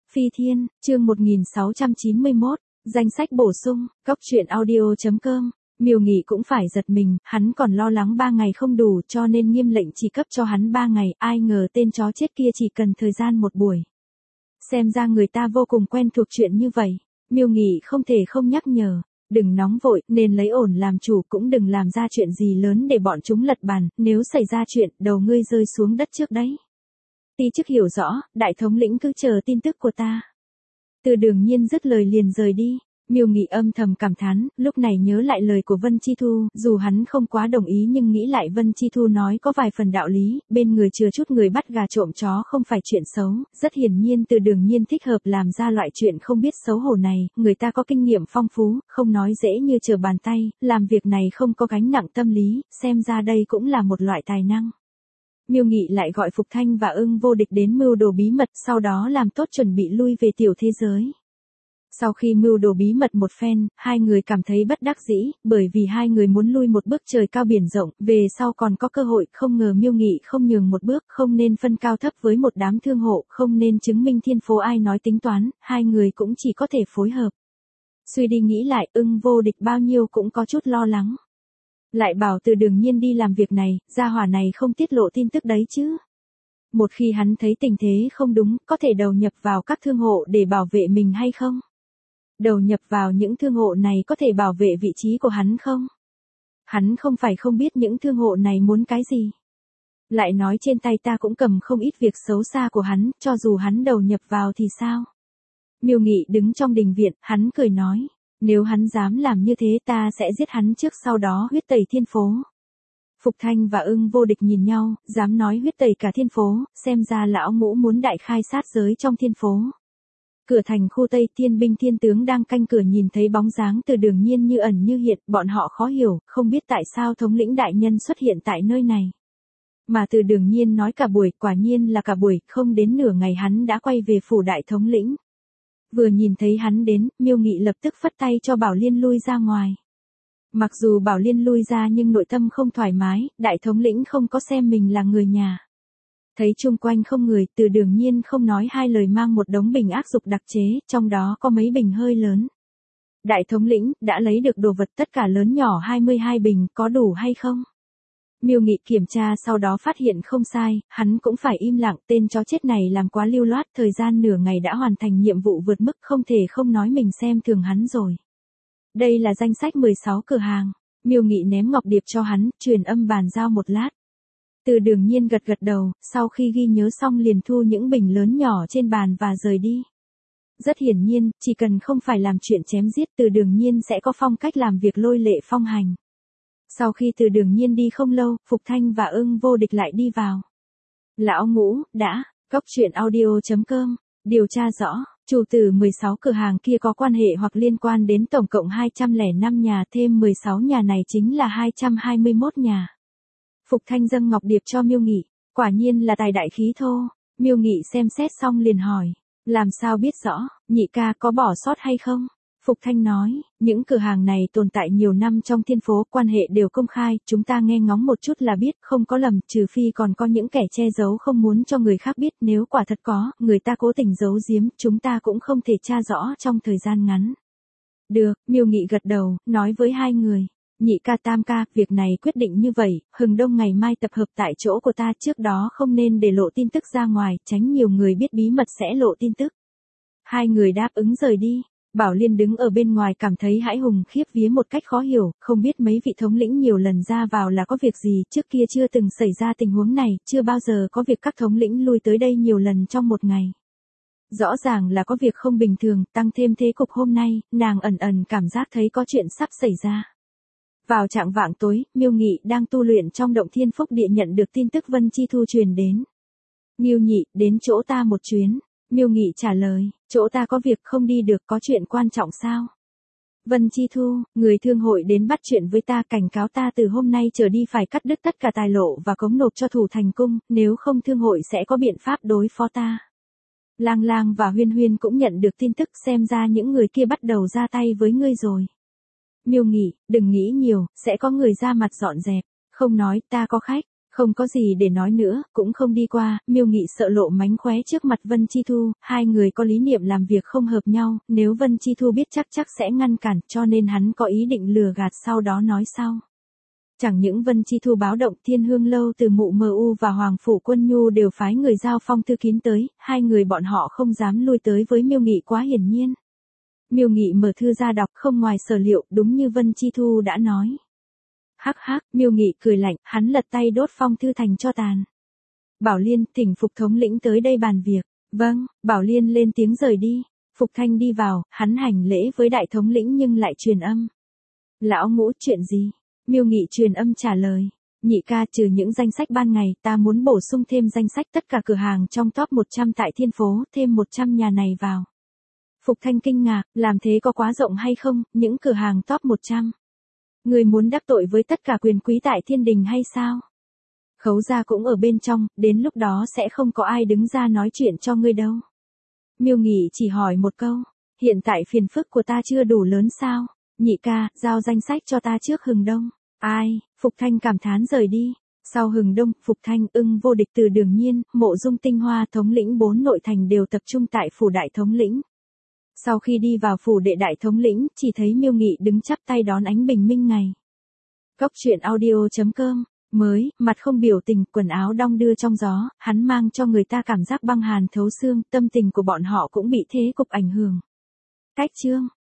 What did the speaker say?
Phi Thiên, chương 1691, danh sách bổ sung, cóc truyện audio.com. Miêu Nghị cũng phải giật mình, hắn còn lo lắng 3 ngày không đủ cho nên nghiêm lệnh chỉ cấp cho hắn 3 ngày, ai ngờ tên chó chết kia chỉ cần thời gian một buổi. Xem ra người ta vô cùng quen thuộc chuyện như vậy, Miêu Nghị không thể không nhắc nhở, đừng nóng vội, nên lấy ổn làm chủ, cũng đừng làm ra chuyện gì lớn để bọn chúng lật bàn, nếu xảy ra chuyện, đầu ngươi rơi xuống đất trước đấy. Ti chức hiểu rõ, đại thống lĩnh cứ chờ tin tức của ta. Từ Đường Nhiên dứt lời liền rời đi. Miêu Nghị âm thầm cảm thán, lúc này nhớ lại lời của Vân Chi Thu, dù hắn không quá đồng ý nhưng nghĩ lại Vân Chi Thu nói có vài phần đạo lý, bên người chừa chút người bắt gà trộm chó không phải chuyện xấu, rất hiển nhiên Từ Đường Nhiên thích hợp làm ra loại chuyện không biết xấu hổ này, người ta có kinh nghiệm phong phú, không nói dễ như trở bàn tay, làm việc này không có gánh nặng tâm lý, xem ra đây cũng là một loại tài năng. Miêu Nghị lại gọi Phục Thanh và Ưng Vô Địch đến mưu đồ bí mật, sau đó làm tốt chuẩn bị lui về tiểu thế giới. Sau khi mưu đồ bí mật một phen, hai người cảm thấy bất đắc dĩ, bởi vì hai người muốn lui một bước trời cao biển rộng, về sau còn có cơ hội, không ngờ Miêu Nghị không nhường một bước, không nên phân cao thấp với một đám thương hộ, không nên chứng minh thiên phố ai nói tính toán, hai người cũng chỉ có thể phối hợp. Suy đi nghĩ lại, Ưng Vô Địch bao nhiêu cũng có chút lo lắng. Lại bảo Từ Đường Nhiên đi làm việc này, gia hỏa này không tiết lộ tin tức đấy chứ. Một khi hắn thấy tình thế không đúng, có thể đầu nhập vào các thương hộ để bảo vệ mình hay không? Đầu nhập vào những thương hộ này có thể bảo vệ vị trí của hắn không? Hắn không phải không biết những thương hộ này muốn cái gì. Lại nói trên tay ta cũng cầm không ít việc xấu xa của hắn, cho dù hắn đầu nhập vào thì sao? Miêu Nghị đứng trong đình viện, hắn cười nói, nếu hắn dám làm như thế ta sẽ giết hắn trước, sau đó huyết tẩy thiên phố. Phục Thanh và Ưng Vô Địch nhìn nhau, dám nói huyết tẩy cả thiên phố, xem ra lão ngũ muốn đại khai sát giới trong thiên phố. Cửa thành khu Tây, thiên binh thiên tướng đang canh cửa nhìn thấy bóng dáng Từ Đường Nhiên như ẩn như hiện, bọn họ khó hiểu, không biết tại sao thống lĩnh đại nhân xuất hiện tại nơi này. Mà Từ Đường Nhiên nói cả buổi, quả nhiên là cả buổi, không đến nửa ngày hắn đã quay về phủ đại thống lĩnh. Vừa nhìn thấy hắn đến, Miêu Nghị lập tức phất tay cho Bảo Liên lui ra ngoài. Mặc dù Bảo Liên lui ra nhưng nội tâm không thoải mái, đại thống lĩnh không có xem mình là người nhà. Thấy chung quanh không người, Từ Đường Nhiên không nói hai lời mang một đống bình ác dục đặc chế, trong đó có mấy bình hơi lớn. Đại thống lĩnh, đã lấy được đồ vật tất cả lớn nhỏ 22 bình, có đủ hay không? Miêu Nghị kiểm tra sau đó phát hiện không sai, hắn cũng phải im lặng, tên chó chết này làm quá lưu loát, thời gian nửa ngày đã hoàn thành nhiệm vụ vượt mức, không thể không nói mình xem thường hắn rồi. Đây là danh sách 16 cửa hàng, Miêu Nghị ném ngọc điệp cho hắn, truyền âm bàn giao một lát. Từ Đường Nhiên gật gật đầu, sau khi ghi nhớ xong liền thu những bình lớn nhỏ trên bàn và rời đi. Rất hiển nhiên, chỉ cần không phải làm chuyện chém giết, Từ Đường Nhiên sẽ có phong cách làm việc lôi lệ phong hành. Sau khi Từ Đường Nhiên đi không lâu, Phục Thanh và Ưng Vô Địch lại đi vào. Lão ngũ, đã, cóc truyện audio.com, điều tra rõ, chủ tử 16 cửa hàng kia có quan hệ hoặc liên quan đến tổng cộng 205 nhà, thêm 16 nhà này chính là 221 nhà. Phục Thanh dâng ngọc điệp cho Miêu Nghị, quả nhiên là tài đại khí thô. Miêu Nghị xem xét xong liền hỏi, làm sao biết rõ, nhị ca có bỏ sót hay không? Phục Thanh nói, những cửa hàng này tồn tại nhiều năm trong thiên phố, quan hệ đều công khai, chúng ta nghe ngóng một chút là biết, không có lầm, trừ phi còn có những kẻ che giấu không muốn cho người khác biết, nếu quả thật có, người ta cố tình giấu giếm, chúng ta cũng không thể tra rõ trong thời gian ngắn. Được, Miêu Nghị gật đầu, nói với hai người. Nhị ca tam ca, việc này quyết định như vậy, hừng đông ngày mai tập hợp tại chỗ của ta, trước đó không nên để lộ tin tức ra ngoài, tránh nhiều người biết bí mật sẽ lộ tin tức. Hai người đáp ứng rời đi. Bảo Liên đứng ở bên ngoài cảm thấy hãi hùng khiếp vía một cách khó hiểu, không biết mấy vị thống lĩnh nhiều lần ra vào là có việc gì, trước kia chưa từng xảy ra tình huống này, chưa bao giờ có việc các thống lĩnh lui tới đây nhiều lần trong một ngày. Rõ ràng là có việc không bình thường, tăng thêm thế cục hôm nay, nàng ẩn ẩn cảm giác thấy có chuyện sắp xảy ra. Vào trạng vạng tối, Miêu Nghị đang tu luyện trong động Thiên Phúc Địa nhận được tin tức Vân Chi Thu truyền đến. Miêu Nhị, đến chỗ ta một chuyến. Miêu Nghị trả lời, chỗ ta có việc không đi được, có chuyện quan trọng sao? Vân Chi Thu, người thương hội đến bắt chuyện với ta, cảnh cáo ta từ hôm nay trở đi phải cắt đứt tất cả tài lộ và cống nộp cho Thủ Thành Cung, nếu không thương hội sẽ có biện pháp đối phó ta. Lang Lang và Huyên Huyên cũng nhận được tin tức, xem ra những người kia bắt đầu ra tay với ngươi rồi. Miêu Nghị, đừng nghĩ nhiều, sẽ có người ra mặt dọn dẹp, không nói, ta có khách. Không có gì để nói nữa, cũng không đi qua, Miêu Nghị sợ lộ mánh khóe trước mặt Vân Chi Thu, hai người có lý niệm làm việc không hợp nhau, nếu Vân Chi Thu biết chắc sẽ ngăn cản, cho nên hắn có ý định lừa gạt sau đó nói sau. Chẳng những Vân Chi Thu báo động, Thiên Hương Lâu từ Mụ MU và Hoàng Phủ Quân Nhu đều phái người giao phong thư kín tới, hai người bọn họ không dám lui tới với Miêu Nghị quá hiển nhiên. Miêu Nghị mở thư ra đọc, không ngoài sở liệu, đúng như Vân Chi Thu đã nói. Hắc hắc, Miêu Nghị cười lạnh, hắn lật tay đốt phong thư thành cho tàn. Bảo Liên, thỉnh Phục thống lĩnh tới đây bàn việc. Vâng, Bảo Liên lên tiếng rời đi. Phục Thanh đi vào, hắn hành lễ với đại thống lĩnh nhưng lại truyền âm. Lão Ngũ, chuyện gì? Miêu Nghị truyền âm trả lời. Nhị ca, trừ những danh sách ban ngày, ta muốn bổ sung thêm danh sách tất cả cửa hàng trong top 100 tại Thiên Phố, thêm 100 nhà này vào. Phục Thanh kinh ngạc, làm thế có quá rộng hay không, những cửa hàng top 100. Người muốn đắc tội với tất cả quyền quý tại Thiên Đình hay sao? Khấu gia cũng ở bên trong, đến lúc đó sẽ không có ai đứng ra nói chuyện cho ngươi đâu. Miêu Nghị chỉ hỏi một câu, hiện tại phiền phức của ta chưa đủ lớn sao? Nhị ca, giao danh sách cho ta trước Hừng Đông. Ai? Phục Thanh cảm thán rời đi. Sau Hừng Đông, Phục Thanh, Ưng Vô Địch, Từ Đường Nhiên, Mộ Dung Tinh Hoa, thống lĩnh 4 nội thành đều tập trung tại phủ đại thống lĩnh. Sau khi đi vào phủ đệ đại thống lĩnh, chỉ thấy Miêu Nghị đứng chắp tay đón ánh bình minh ngày. Cốc truyện audio.com. Mới, mặt không biểu tình, quần áo đong đưa trong gió, hắn mang cho người ta cảm giác băng hàn thấu xương, tâm tình của bọn họ cũng bị thế cục ảnh hưởng. Cách chương.